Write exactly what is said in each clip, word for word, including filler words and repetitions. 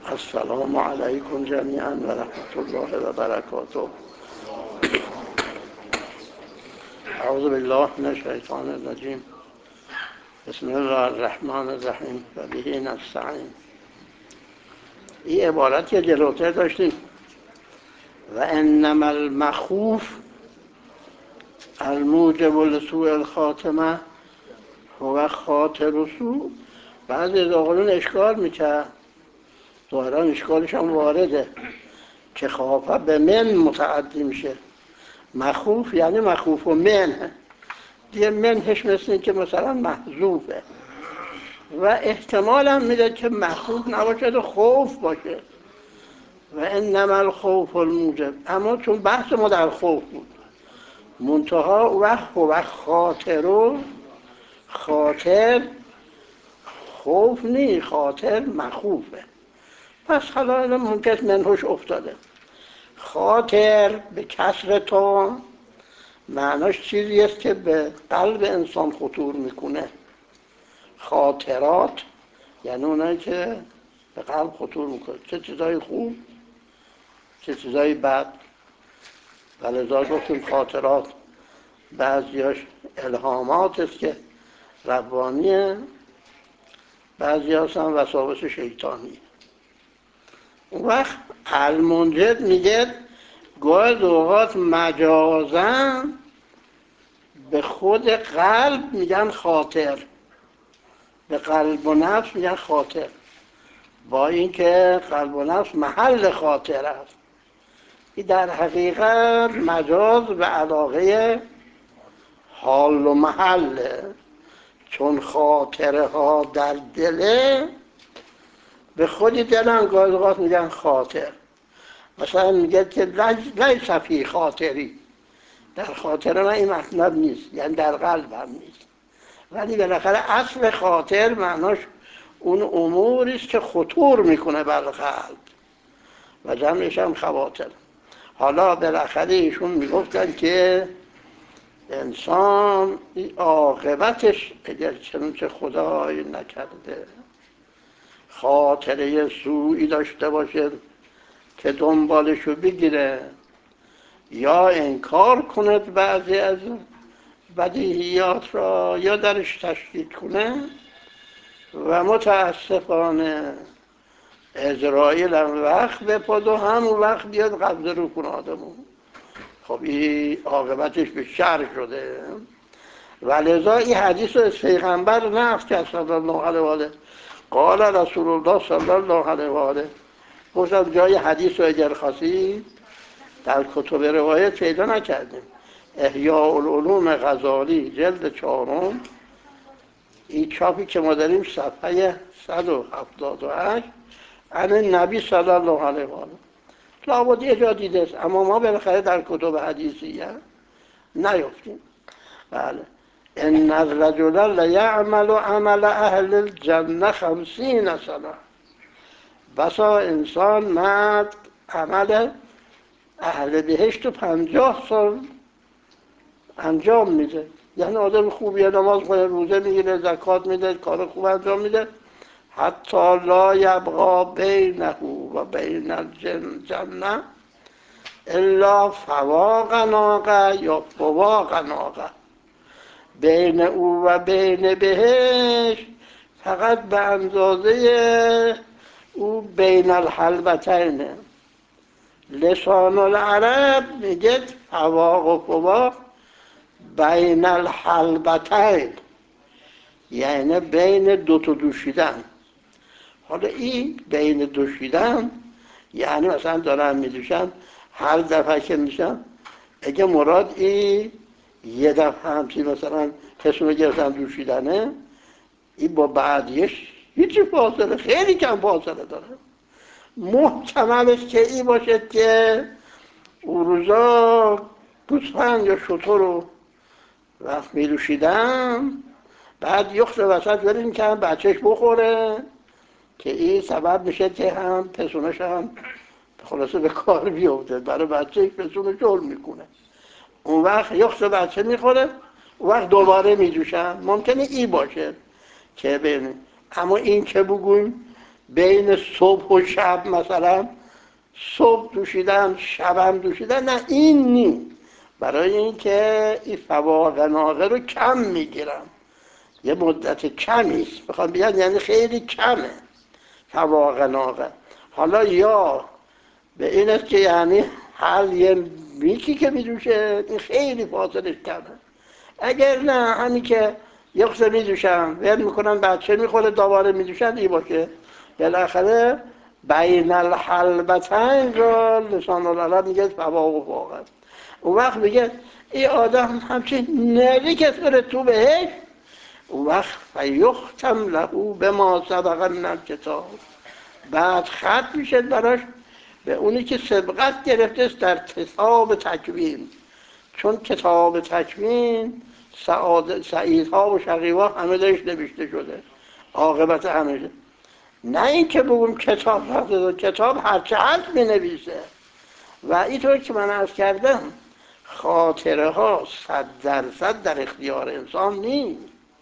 السلام علیکم جمیعا و رحمت الله و برکاته. اعوذ بالله من الشیطان الرجیم. بسم الله الرحمن الرحیم و به نستعین. این عبارت که جلوتر داشتیم و انما المخوف الموجب لسوء الخاتمه هو خاطر سوء. بعضی از آقایون اشکال میکرد، ظاهرا اشکالش هم وارده که خافه به من متعدی میشه. مخوف یعنی مخوف و من دیگه، منهش مثل این که مثلا محذوفه و احتمال هم میده که مخوف نباشه و خوف باشه. و انما الخوف الموجب، اما چون بحث ما در خوف بود منتها و هو خاطر و خاطر خوف نی، خاطر مخوفه. پس حالا ممکن منهوش افتاده. خاطر به کسر تا معناش چیزی است که به قلب انسان خطور میکنه. خاطرات یعنی اونایی که به قلب خطور میکنه، چه چیزای خوب چه چیزای بد. ولذا گفتیم خاطرات بعضیاش الهامات است که ربانیه، بعضی هستن وساوس شیطانی. اون وقت المنجد میگه گاهی اوقات مجازن به خود قلب میگن خاطر، به قلب و نفس میگن خاطر، با اینکه قلب و نفس محل خاطر است. این در حقیقت مجاز به علاقه حال و محله، چون خاطره ها در دله به خودی دلن گاهی اوقات میگن خاطر. مثلا میگه که لیس فی خاطری، در خاطر من این مطلب نیست، یعنی در قلبم نیست، ولی بالاخره اصل خاطر معناش اون اموری است که خطور میکنه بر قلب و جمعش هم خواطر. حالا بالاخره ایشون میگفتن که انسان عاقبتش اگر چنانچه خدای نکرده خاطره سوئی داشته باشه که دنبالشو بگیره یا انکار کند بعضی از بدیهیات را یا درش تشکیک کنه و متاسفانه عزراییل هم وقت بپاد و همون وقت بیاد قبضه رو کنه آدمو. خب این عاقبتش به شر شده. ولذا این حدیث رو از پیغمبر نقل کرد صلی الله علیه و آله. قال رسول الله صلی الله علیه و آله. گفتم جای حدیث رو اگر خواستید در کتب روایت پیدا نکردیم. احیاء العلوم غزالی جلد چهارم، این چاپی که ما داریم صفحه صد و هفتاد و هشت، عن نبی صلی الله علیه و آله. لابد یه جا دیده است، اما ما بالاخره در کتب حدیثیه نیفتیم. بله. ان الرجل لیعمل عمل اهل الجنه خمسین سنه. بسا انسان مرد عمل اهل بهشت و پنجاه سال انجام میده. یعنی آدم خوبیه، نماز کنه، روزه میگیره، زکات میده، کار خوب انجام میده، حتی لا یبقا بینه و بین الجنه الا فواق ناقه یا فواق ناقه. بین او و بین بهشت فقط به اندازه او بین الحلبتینه. لسان العرب میگه فواق و فواق بین الحلبتین، یعنی بین دو تا دوشیدن. حالا این بین دوشیدن یعنی مثلا دارن میدوشن، هر دفعه که میشن اگه مراد این یه دفعه همچی مثلا کسونه گرفتن دوشیدنه، این با بعدیش هیچی فاصله، خیلی کم فاصله داره. محتملش که این باشه که اون روزا گوسفند یا شتر رو وقت میدوشیدن، بعد یخت وسط بریم که هم بچهش بخوره، که این سبب میشه که هم پسونش هم خلاصه به کار بیفته، برای بچهش پسونه جل میکنه. اون وقت یخت بچه میخوره، اون وقت دوباره میدوشن. ممکنه این باشه که ببینیم. اما این که بگویم بین صبح و شب مثلا صبح دوشیدن شبم دوشیدن، نه این نی. برای اینکه این فواقه ناقه رو کم میگیرم، یه مدت کمی است، بخوام بیان یعنی خیلی کمه فواقه ناقه. حالا یا به این است که یعنی هر یه میکی که میدوشه این خیلی فاصلش کمه. اگر نه همین که یه خود میدوشن ول میکنن بچه میخوره دوباره میدوشن این باشه، بالاخره بین الحلبتین را لسان العرب میگه فواق و فاقه. اون وقت میگه این آدم همچین نزدیک بره تو بهش، اون وقت فیختم له به ما سبق من الکتاب، بعد ختم میشه براش به اونی که سبقت گرفته است در کتاب تکوین. چون کتاب تکوین سعیدها و شقیها همه درش نوشته شده، عاقبت همه. نه این که بگم کتاب هست، کتاب هرچه هست می نویسه. و اینطور که من عرض کردم خاطره ها صد درصد در اختیار انسان نیست،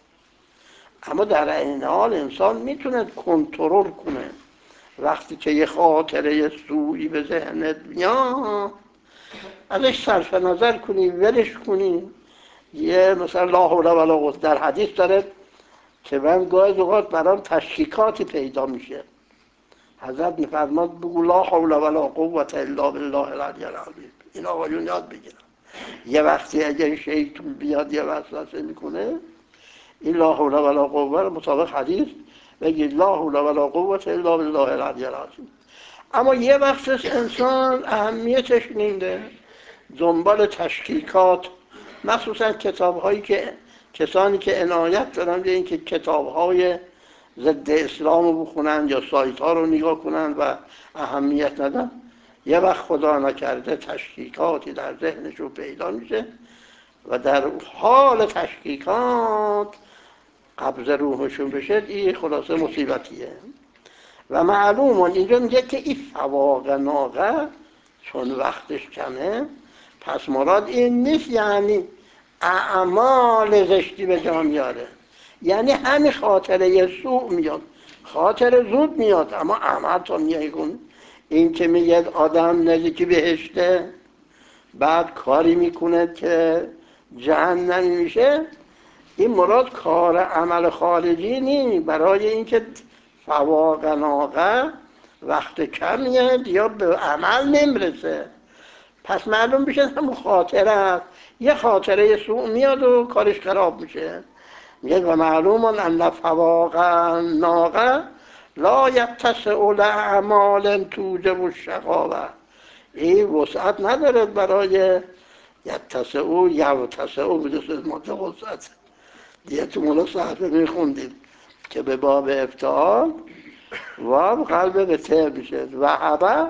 اما در این حال انسان میتونه کنترل کنه. وقتی که یه خاطره سوئی به ذهنت میاد ازش صرف نظر کنی، ولش کنی. یه مثلا لا حول ولا قوة در حدیث داره که من گاهی اوقات برام تشکیکاتی پیدا میشه. حضرت میفرماد بگو لا حول ولا قوة الا بالله العلی العظیم. این آقایون یاد بگیرن. یه وقتی اگر شیطون بیاد یه وسوسه میکنه، این لا حول ولا قوة رو مطابق حدیث بگید لا حول ولا قوة الا بالله العلی العظیم. اما یه وقت انسان اهمیتش نمیده، دنبال تشکیکات، مخصوصا کتاب هایی که کسانی که عنایت دارن به این که کتاب های ضد اسلام رو بخونن یا سایت ها رو نگاه کنن و اهمیت ندن، یه وقت خدا نکرده تشکیکاتی در ذهنشون پیدا میشه و در حال تشکیکات قبض روحشون بشه، این خلاصه مصیبتیه. و معلوم اینجا میگه که این فواقه ناقه چون وقتش کمه، پس مراد این نیست یعنی اعمال زشتی به جا میاره، یعنی همین خاطره سوء میاد، خاطره زود میاد اما عمل تا میگون. این که میگه آدم نزدیکی بهشته بعد کاری میکنه که جهنمی میشه، این مراد کار عمل خارجی نی. برای اینکه فواقه ناقه وقت کمیه یا به عمل نمیرسه، پس معلوم بشه همون خاطره است. یه خاطره سوء میاد و کارش خراب میشه. میگه و معلوم ان فواقه ناقه لا یتسع لاعمال توجب الشقاوه. این وسعت نداره برای یتسع یوتسع بدست ماده وسعت. دیگه تو مولا صحبه میخوندیم که به باب افتعال واب قلب به ته میشه، وهبه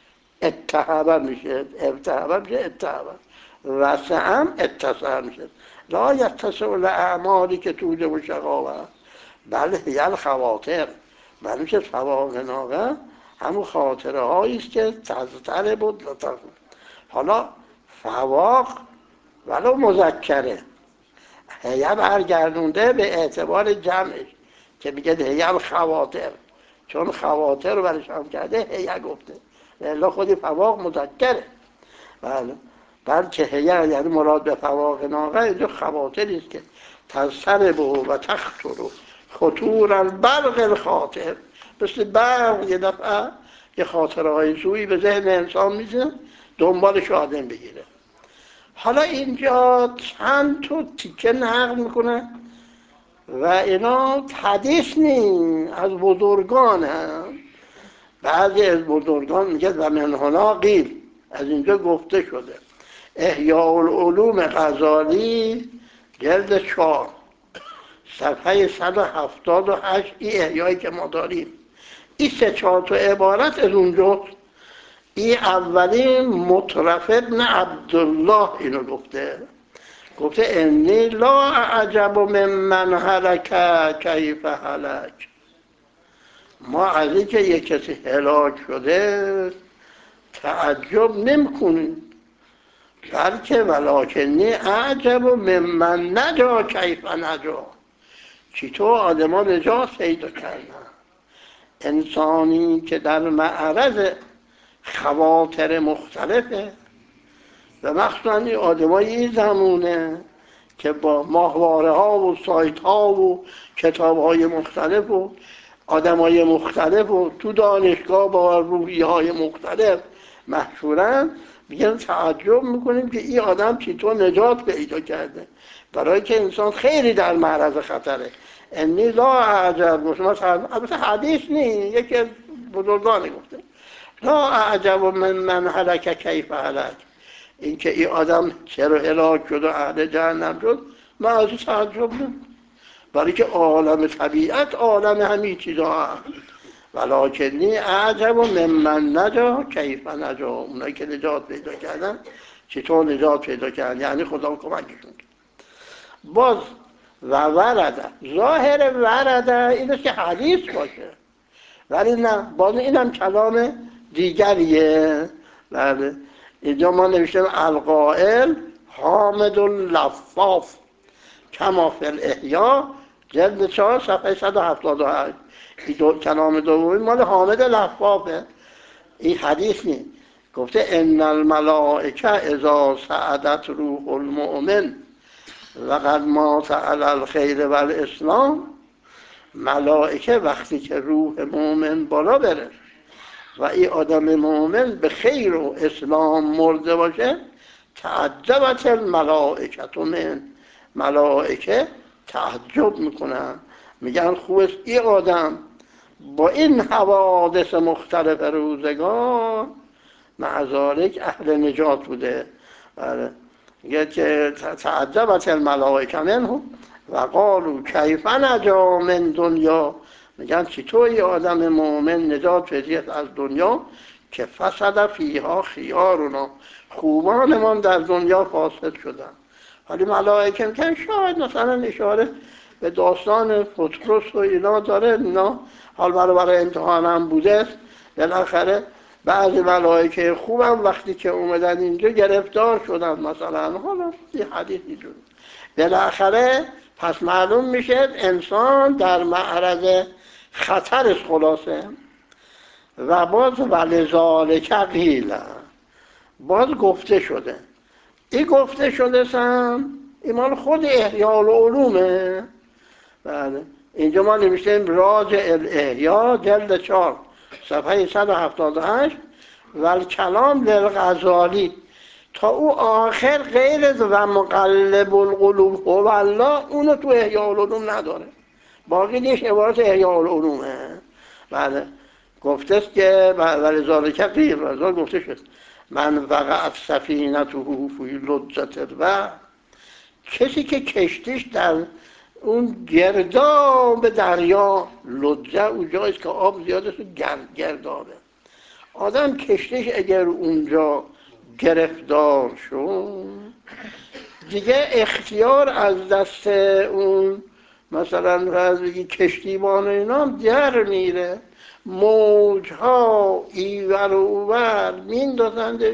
اتهبه میشه، ابتهبه میشه اتهبه، وسعم اتسع میشه. لا یتسع لاعمالی که توجب و شقاوه بله هی الخواطر. بله میشه فواقه ناقه همون خاطره هاییست که تزتره بود لطف. حالا فواق ولو مذکره هیه برگردونده به اعتبار جمعش که میگه هیه الخواطر، چون خواطر رو برش هم کرده هیه گفته، الا خودی فواق مذکره. بله بلکه هیه یعنی مراد به فواق ناقه اینجا خواطریست که تزتره به و تخطر خطور البرق الخاطر، مثل برق یه دفعه یه خاطره های سویی به ذهن انسان میزن دنبالش آدم بگیره. حالا اینجا چند تا تیکه نقل میکنه و اینا حدیث نیم، از بزرگان هم. بعضی از بزرگان میگه و من هنا قیل، از اینجا گفته شده. احیاء العلوم غزالی جلد چهار صفحه صد و هفتاد و هشت، این احیایی که ما داریم این سه چهار تا عبارت از اونجا. این اولین مطرف ابن عبدالله اینو گفته، گفته انی لا اعجب من من هلک کیف هلک. ما از این که یک کسی هلاک شده تعجب نمی کنیم، بلکه ولکنی اعجب من من نجا کیف نجا. چطور آدمان نجات پیدا کردن. انسانی که در معرض خواطر مختلفه و مخصوصا این آدمای این زمونه که با ماهواره ها و سایت ها و کتاب های مختلف و آدم های مختلف و تو دانشگاه با روحی های مختلف مشهورن، میگن تعجب میکنیم که این آدم چطور نجات پیدا کرده، برای که انسان خیلی در معرض خطره. انی لا اعجب، البته حدیث نیست، یکی از بزرگان گفته لا اعجب من من هلک کیف هلک، این که این آدم چرا هلاک شد و اهل جهنم شد من از تعجب نمیکنم، برای که عالم طبیعت عالم همین چیزا هست. ولکنی اعجب ممن نجا کیف نجا، اونایی که نجات پیدا کردن چطور نجات پیدا کردن، یعنی خدا کمکشون کرد. باز و ورده، ظاهر ورده اینه که حدیث باشه، ولی نه، باز اینم کلام دیگریه. بله اینجا ما نوشتیم القائل حامد اللفاف کما فی الاحیا جلد چهار صفحه صد و هفتاد و هشت. این دو کلام دومی مال حامد لفافه، این حدیث نیست. گفته ان الملائکه اذا سعدت روح المؤمن و قد مات علی الخیر و الاسلام، ملائکه وقتی که روح مؤمن بالا بره و این آدم مؤمن به خیر و اسلام مرده باشه، تعجبت الملائکه من، ملائکه تعجب میکنن، میگن خوبه این آدم با این حوادث مختلف روزگار معذالک اهل نجات بوده. میگه که تعجبت الملائکه منه و قالوا کیف نجا من دنیا، میگن چطور یه آدم مؤمن نجات پیدا از دنیا که فسد فیها خیارنا، خوبانمان در دنیا فاسد شدن. حالی ملائکه میگن شاید مثلا اشاره به داستان پطرس و اینا داره، اینا حال برای برای امتحان هم بوده، بالاخره بعضی ملائکه خوبم وقتی که اومدن اینجا گرفتار شدن مثلا، حالا این حدیث اینجور بالاخره پس معلوم میشه انسان در معرض خطرش خلاصه. و باز ولذالک قیل، باز گفته شده، این گفته شده سم این مال خود احیاء العلومه. بله اینجا ما نمیشتیم راجع الاحیاء جلد چهار صفحه صد و هفتاد و هشت و کلام للغزالی تا او آخر غیر و مقلب القلوب و الله، اونو تو احیاء العلوم نداره، باقی دیش عبارت احیاء العلومه. بله گفته است که ولذالک قیل، ولذالک گفته شد من وقعت سفینته فی لجة البحر، کسی که کشتیش در اون گرداب دریا، لجه اون جاییست که آب زیاده است، گرد گردابه، آدم کشتیش اگر اونجا گرفتار شد دیگه اختیار از دست اون مثلا فرض بگی کشتیبان اینا هم در میره، موجها ایور و اوور میندازندش،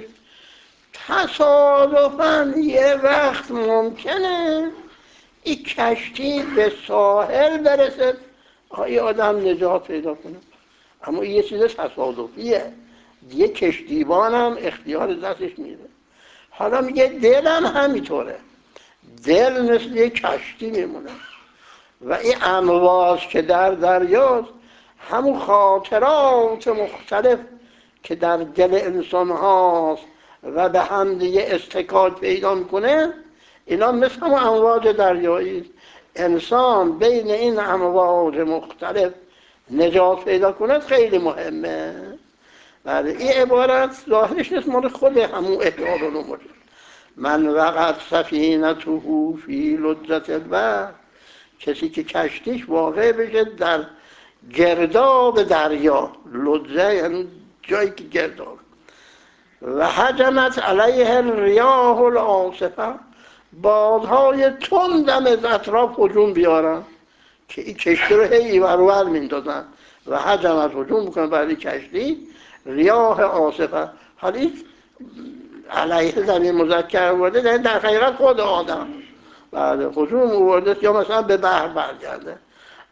تصادفاً یه وقت ممکنه این کشتی به ساحل برسه، این آدم نجات پیدا کنه، اما یه چیز تصادفیه، یه کشتیبان هم اختیار دستش میره. حالا میگه دلم همینطوره، دل مثل یه کشتی میمونه و این امواج که در دریاست همون خاطرات مختلف که در دل انسان هاست و به هم دیگه استکاک پیدا میکنه، اینا مثل همون امواج دریایی، انسان بین این امواج مختلف نجات پیدا کنه خیلی مهمه. بله این عبارت ظاهرش نیست مال خود همون احیاء العلوم، من وقعت سفینته فی لجة البحر، کسی که کشتیش واقع بشه در گرداب دریا، لجه یعنی جایی که گرداب، و هجمت علیه الریاح العاصفه، بادهای تندم از اطراف هجوم بیارن که این کشتی رو هی ایور و ور میندازن و هجمت هجوم میکنن برای کشتی، ریاح عاصفه، حالی علیه زمین مذکر آورده در در حقیقت خود آدم، بله هجوم آورده یا مثلا به بحر برگرده،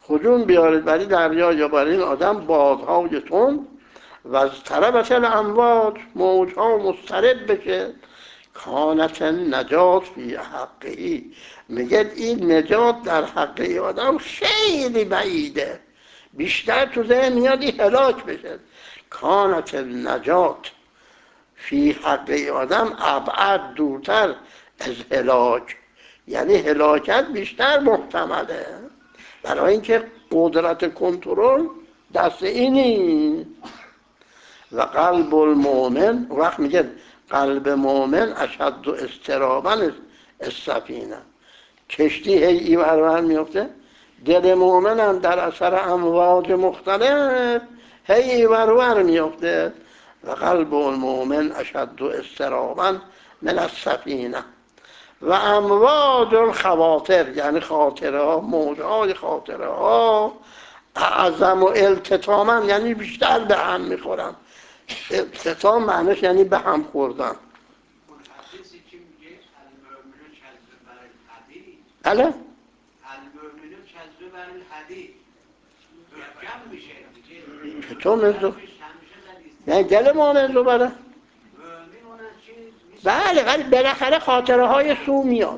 هجوم بیارید بر این دریا یا بر این آدم بادهای تند و از طربت الامواج موجها مضطرب بشه. کانت نجات فی حقی، میگه این نجات در حق ای آدم خیلی بعیده، بیشتر تو ذهن میاد این هلاک بشه. کانت نجات فی حق ای آدم ابعد، دورتر از هلاک، یعنی هلاکت بیشتر محتمله، برای اینکه قدرت کنترل دست اینی. و قلب المؤمن، وقت میگه قلب مؤمن اشد اضطرابا السفینه، کشتی هی اینور اونور میفته، دل مؤمن هم در اثر امواج مختلف هی اینور اونور میفته. و قلب المؤمن اشد اضطرابا من السفینه و امواج الخواطر، یعنی خاطره ها، موجهای خاطره ها اعظم و التطاما، یعنی بیشتر به هم میخورن. التطام معنیش یعنی به هم خوردن. بله؟ المؤمن کذب بر الحدید جمع میشه. چطور مزدو؟ یعنی دل مؤمن رو بره؟ بله ولی بالاخره خاطره های سو میاد.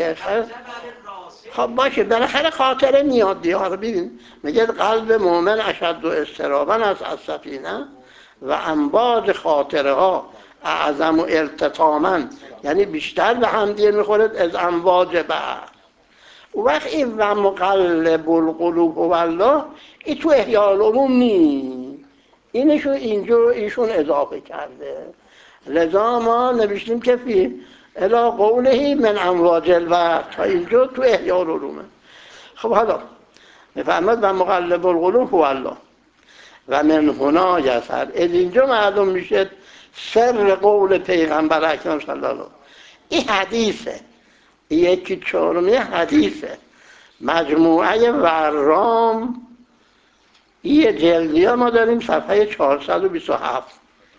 خب باشه بالاخره خاطره میاد دیگه. حالا ببین میگه قلب مؤمن اشد و اضطرابا از السفینه و انباز خاطره ها اعظم و التطاما، یعنی بیشتر به هم دیگه میخورد از امواج بحر. اون وقت این و مقلب القلوب هو الله این تو احیاء العلوم نی، اینشو اینجا ایشون اضافه کرده، لذا ما نوشتیم که فی الی قوله من امواج البحر، تا اینجا تو احیاء العلومه. خب حالا میفهمد و مقلب القلوب هو الله و من هنا یسر، از اینجا معلوم میشه سر قول پیغمبر اکرم صلی الله علیه و این حدیثه، یکی چهارمی حدیثه، مجموعه ورام این جلدی ها ما داریم صفحه چهارصد و بیست و هفت،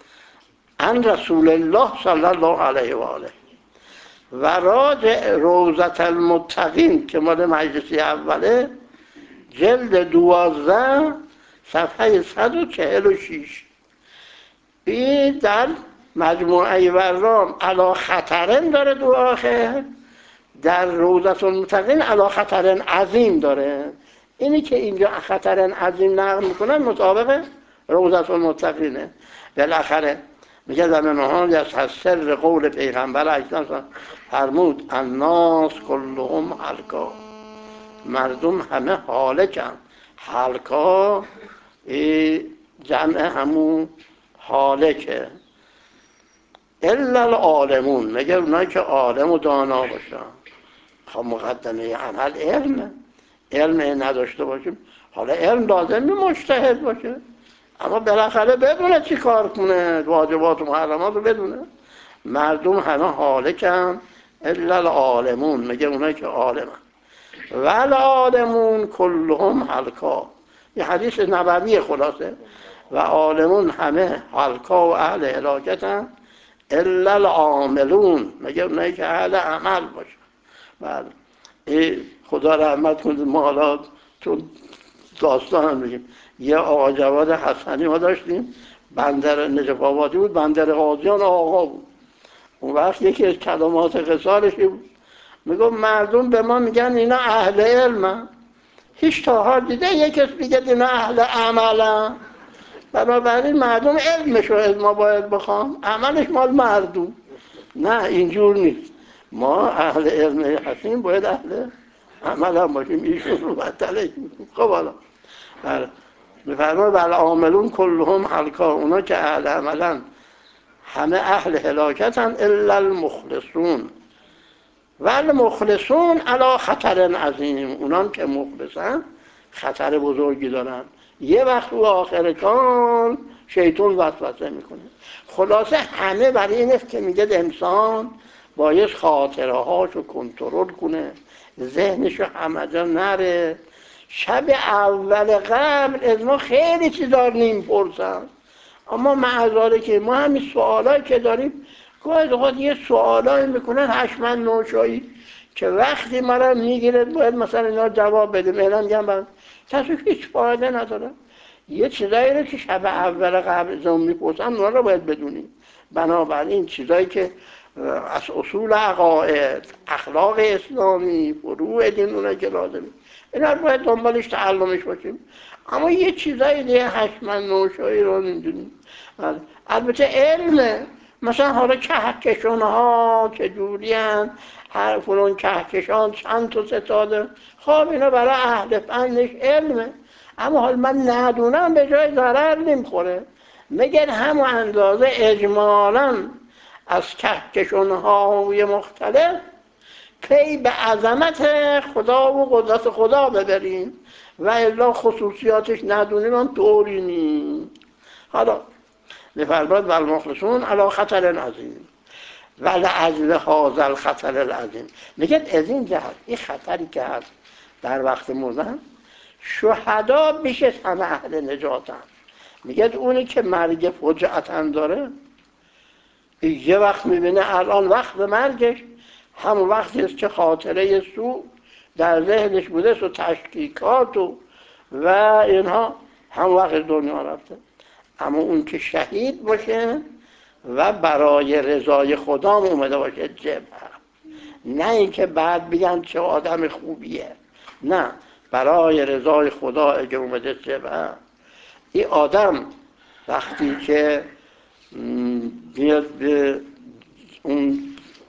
ان رسول الله صلی الله علیه و آله. و راجع روضة المتقین که مال مجلسی اوله جلد دوازده صفحه صد و چهل و شش، این در مجموعه ورام علا خطرن داره دو آخر، در روضة المتقین علا خطرن عظیم داره. اینی که اینجا خطرن عظیم نقل میکنن مطابق روضة المتقینه. بالاخره میگه در نهان از سر قول پیغمبر اکرم فرمود الناس کلهم هلکا، مردم همه هالکن. هلکا جمع همون هالکه، الا العالمون، میگه اونایی که عالم و دانا باشن. خب مقدمه عمل علمه، علم نداشته باشیم حالا علم لازمه مجتهد باشه، اما بالاخره بدونه چی کار کنه، واجبات و محرمات رو بدونه. مردم همه هالکن الا العالمون، میگه اونایی که عالمن. و العالمون کلهم هلکا، یه حدیث نبوی خلاصه. و عالمون همه هلکا و اهل هلاکتن الا العاملون، میگه اونایی که اهل عمل باشه. بله ای خدا رحمت کنه، ما حالا چون داستان هم میگیم، یه آقا جواد حسنی ما داشتیم، بندر نجف آبادی بود، بندر غازیان آقا بود. اون وقت یکی از کلمات قصارش بود، میگم مردم به ما میگن اینا اهل علم، هیچ تا حال دیده یکی میگه اینا اهل عملن؟ بنابراین مردم علمشو از ما باید بخوام، عملش مال مردم. نه اینجور نیست، ما اهل علم هستیم باید اهل عمل هم باشیم. ایشون رو بدتله. خب حالا میفرماید والعاملون کلهم هلکا، اونا که اهل عملن همه اهل هلاکتن الا المخلصون. و المخلصون علی خطر عظیم، اونان که مخلصن خطر بزرگی دارن، یه وقت تو آخر کار شیطان وسوسه میکنه. خلاصه همه برای این است که میگه انسان باید خاطره هاشو کنترل کنه، ذهنشو همه جا نره. شب اول قبل از ما خیلی چیزا نمیپرسن، اما معذاره که ما همین سوالایی که داریم گاهی اوقات یه سوالایی میکنن هشمن نوشایی، که وقتی ما را میگیره باید مثلا اینا جواب بدیم. اینا میگن من تصویف هیچ فایده نداره. یه چیزایی رو که شب اول قبل از اون میپرسن اونا رو باید بدونیم. بنابراین چیزایی که از اصول عقاید، اخلاق اسلامی، فروع دین اونایی که لازمه، اینا رو باید دنبالش تعلمش باشیم. اما یه چیزایی دیگه حتما نوشایی رو نمیدونیم. البته علمه، مثلا حالا کهکشان ها چجوری هن، هر فلان کهکشان چند تا ستاره، خب اینا برای اهل فنش علمه. اما حال من ندونم به جای ضرر نمیخوره. مگر همون اندازه اجمالاً از کهکشان های مختلف پی به عظمت خدا و قدرت خدا ببریم و الا خصوصیاتش ندونیم هم طوری نیست. حالا می‌فرماید والمخلصون علی خطر عظیم ولعجل هذا الخطر العظیم. میگه از این جهت این خطری که هست در وقت مردن، شهدا بیش از همه اهل نجاتن. میگه اونی که مرگ فجعتن داره، یه وقت میبینه الان وقت مرگش همون وقتی است که خاطره سو در ذهنش بوده و تشکیکات و و اینها هم وقت دنیا رفته. اما اون که شهید باشه و برای رضای خدا اومده باشه جبهه، نه اینکه بعد بگن چه آدم خوبیه، نه، برای رضای خدا اگه اومده جبهه، این آدم وقتی که بیاد به اون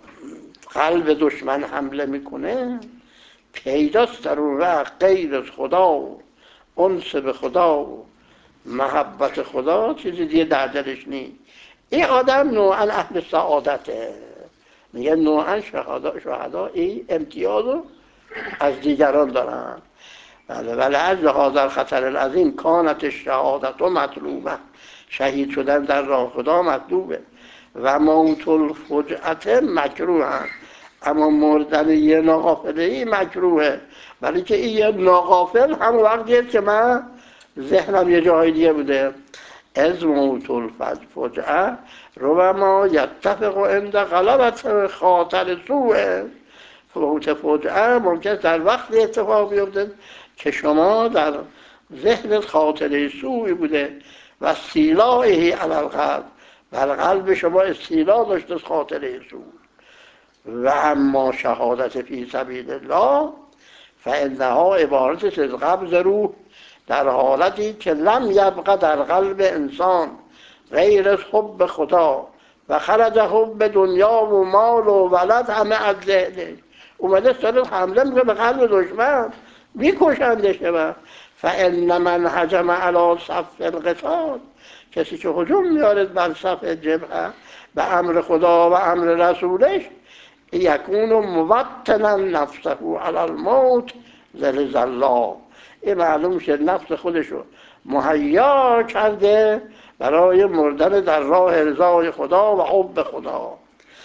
قلب دشمن حمله میکنه، پیداست در اون وقت غیر از خدا و انس به خدا و محبت خدا چیزی دیگه در دلش نیست. این آدم نوعا اهل سعادته. میگه نوعا شهدا شهدا این امتیاز رو از دیگران دارن. بله ولی از لحاظ الخطر العظیم کانت شهادت و مطلوبه، شهید شدن در راه خدا مطلوبه. و موت الفجعت مکروه هم. اما مردن یه ناغافلهی مکروهه، ولی که این یه ناغافل هم وقتیه که من ذهنم یه جای دیگه بوده. از موت الفجعه ربما یتفق عند غلبت خاطر سوء. موت فجعه ممکن در وقت اتفاق بیفته که شما در ذهنت خاطره سوئی بوده و سیلایه علی القلب، بر قلب شما استیلا داشته از خاطره سوء. و اما شهادت فی سبیل الله فانها عبارت از قبض روح در حالتی که لم یبقى در قلب انسان غیر از حب خدا و خرج حب دنیا و مال و ولد همه از ذهنش. اومده سر حمله میگه به قلب دشمن میکشندش. و فان من هجم علی صف القتال، کسی که هجوم میارد بر صف جبهه به امر خدا و امر رسولش، یکون موطنا نفسه علی الموت ذل الله، این معلوم شد نفس خودشو مهیا کرده برای مردن در راه رضای خدا و حب خدا.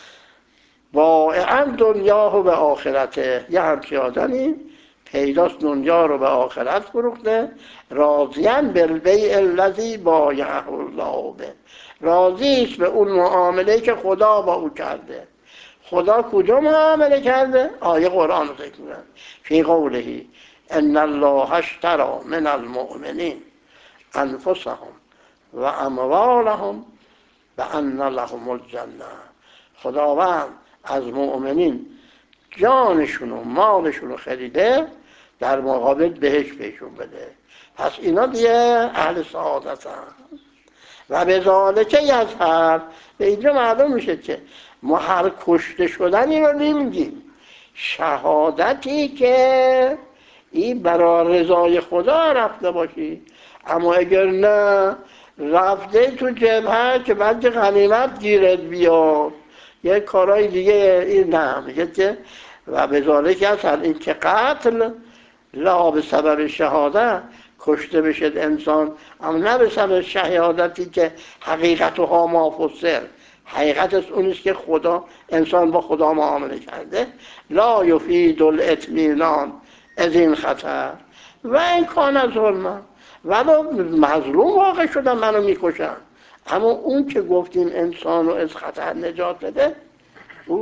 بائعا دنیا به آخرته، یه همچی آدمی پیداست دنیا رو به آخرت فروخته. راضیاً بالبیع الذی بایعه الله به، راضیش به اون معامله که خدا با او کرده. خدا کجا معامله کرده؟ آیه قرآن رو ذکر می‌کنه فی قوله ان الله اشتری من المؤمنین انفسهم و اموالهم بان لهم الجنه. خداوند از مؤمنین جانشون و مالشون رو خریده در مقابل بهش بهشون بده. پس اینا دیگه اهل سعادت هم. و به ذالکه یظهر، به اینجا معلوم میشه که ما هر کشته شدنی رو نمیگیم، شهادتی که این برای رضای خدا رفته باشی. اما اگر نه رفته تو جبهه که بعد غنیمت گیرت بیاد یه کارهای دیگه، این نه میگه که و به ذالکه یظهر، این که قتل لا به سبب شهادت کشته بشد انسان، اما نه به سبب شهادتی که حقیقتها ما فسر، حقیقت از اونیست که خدا انسان با خدا معامله کرده. لا یفید الاطمینان از این خطر و این کان ظلم، ولو مظلوم واقع شدن منو میکشن، اما اون که گفتیم انسانو از خطر نجات بده او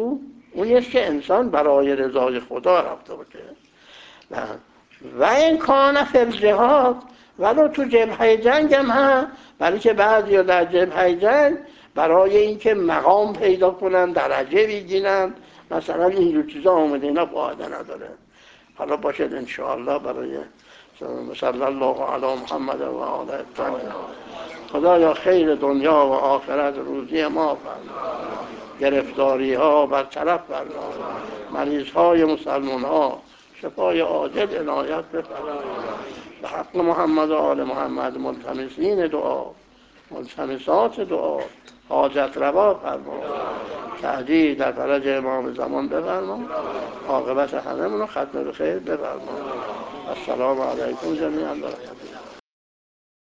اون است که انسان برای رضای خدا رفته باشه. و این کان فی الجهاد، ولو تو جبهه جنگ هم هست، برای که بعضی در جبهه جنگ برای اینکه مقام پیدا کنن، درجه بگیرن، مثلا اینجور چیزا آمده، اینا فایده نداره. حالا باشد انشاءالله برای صلی الله علی محمد و آله الطاهرین. خدایا خیر دنیا و آخرت روزی ما فرما، گرفتاری ها برطرف فرما، مریض های مسلمان ها شفای عاجل عنایت بفرما. به حق محمد و آل محمد ملتمسین دعا، ملتمسات دعا، حاجت روا فرما، تعجیل در فرج امام زمان بفرما، عاقبت همه منو ختم به خیر بفرما. السلام علیکم جمیعا.